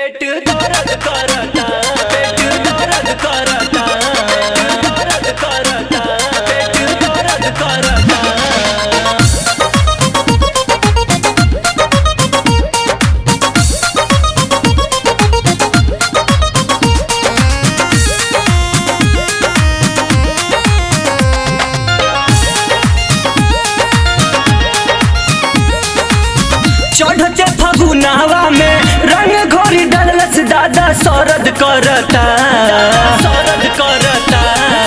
पेट दर्द करता, पेट दर्द करता, दर्द करता, पेट दर्द करता। चढ़ते फगुनावा में रंग घोरी डलस दादा सरद करता, सरद करता।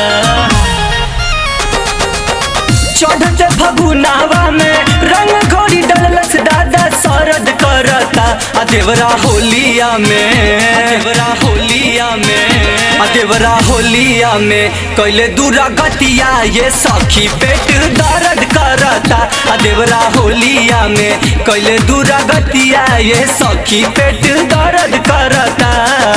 चढ़ते फगुनावा में रंग घोरी डलस दादा सरद करता। आ देवरा होलिया में, देवरा होलिया में, आ देवरा होलिया में कैले दूरा गतिया ये सखी पेट दर्द करता। आ देवरा होलिया में कैले दूरा गतिया ये सखी पेट दर्द करता।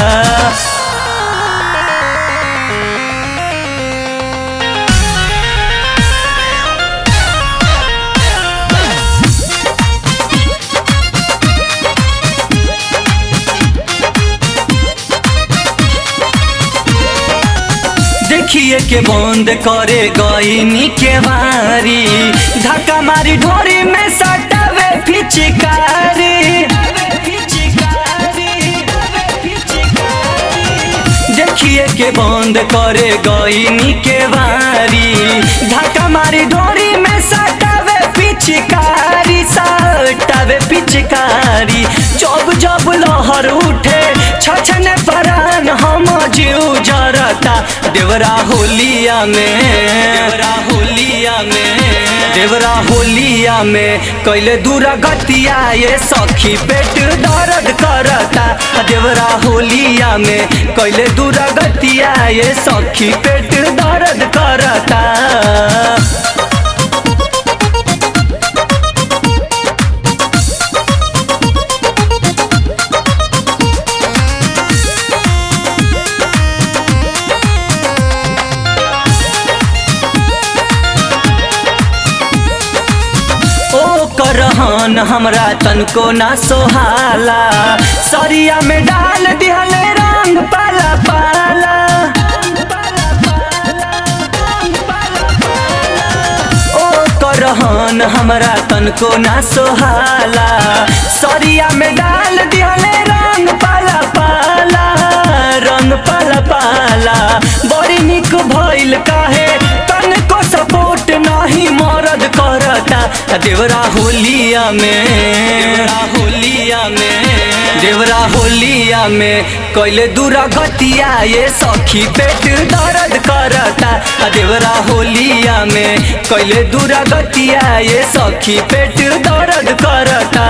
देखिए के बंद करे गईनी के मारी, धक्का मारी ढोरी में सटावे पिचकारी। देखिए के बंद करे गईनी के मारी, धक्का मारी ढोरी में सटावे पिचकारी, सटावे पिचकारी। जब जब लहर उठे छछने परान हम जीव जरता। देवरा होलिया में, देवरा होलिया में, देवरा होलिया में कैले दूरा गतिया ये सखी पेट दर्द करता। देवरा होलिया में कैले दूरा गतिया ये सखी पेट दर्द करता। रहन हमरा तनको ना सोहाला, सरिया में डाल दिहले रंग पाला पाला। ओ करहन हमरा तनको ना सोहाला, सरिया में डाल दिहले रंग पाला पाला, रंग पाला पाला। बड़ी निक भइल काहे तनको सपोर्ट नाही मरद करता। देवरा होलिया में, देवरा होलिया में, देवरा होलिया में कैले दूरा गतिया ये सखी पेट दर्द करता। देवरा होलिया में कैले दूरा गतिया ये सखी पेट दर्द करता।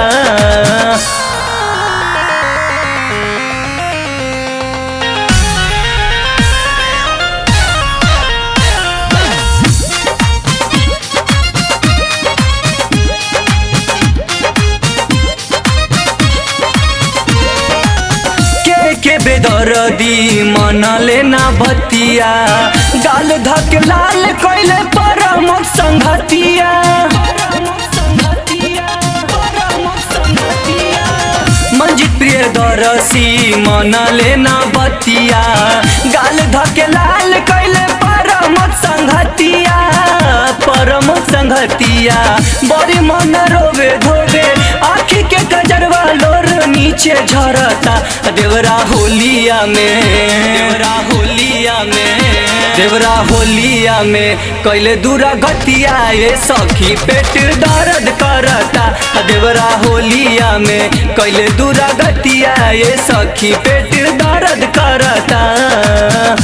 के बेदर्दी मनले ना भतिया, गाल धक लाल कैले परम संगतिया। मंजित प्रिय दरसी मनले ना भतिया, गाल धक लाल कैले परम संगतिया, परम संगतिया। बड़ी मन रोवे धोवे आखी के कजरवा लोर नीचे झरता। देवरा होलिया में, देवरा होलिया में, देवरा होलिया में कैले दूरा गतिया ये सखी पेट दर्द करता। देवरा होलिया में कैले दूरा गतिया ये सखी पेट दर्द करता।